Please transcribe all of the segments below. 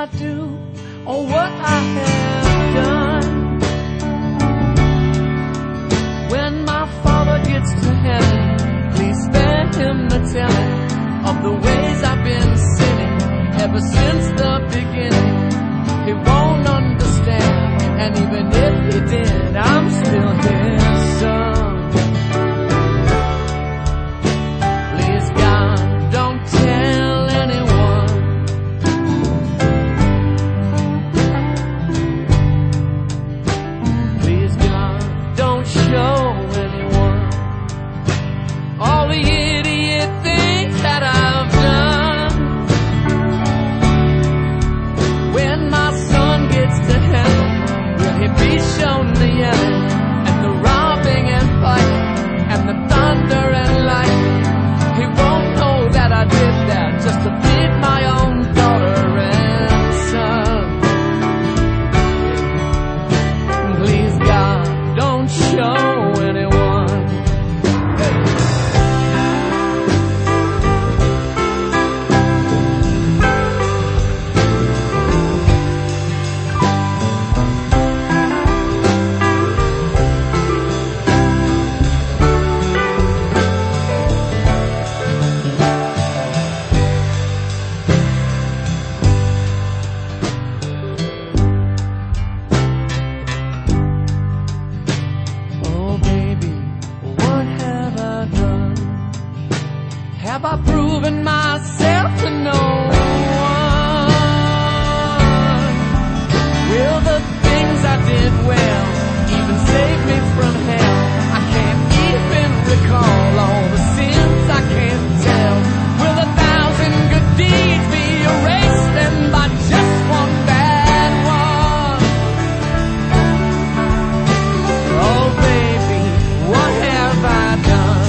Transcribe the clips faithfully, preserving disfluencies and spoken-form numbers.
do or what I have done. When my Father gets to heaven, please spare him the telling of the ways I've been sinning ever since the beginning. He won't understand, and even if he did, I'm still his son. Please God, don't tell anyone. Please God, don't show anyone all the idiot things that I've done. When my son gets to heaven, will he be shown the yelling and the robbing and fighting and the thunder and lightning? He won't know that I did that just to feed my own daughter and son. Please God, don't show anyone. Oh baby, what have I done? Have I proven myself to no one? Will the things I did well even save me from hell? I can't even recall all the sins I can't tell. Will a thousand good deeds be erased and by just one bad one? Oh baby, what have I done?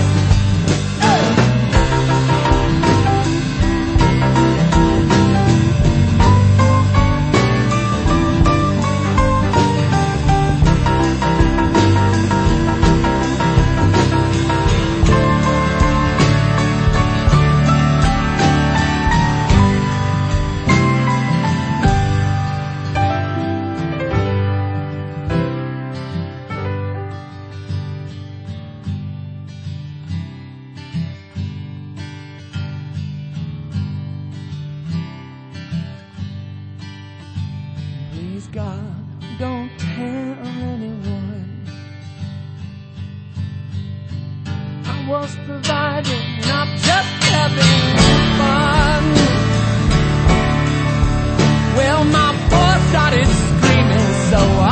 Please God, don't tell anyone. I was providing, not just having fun. Well, my boy started screaming, so I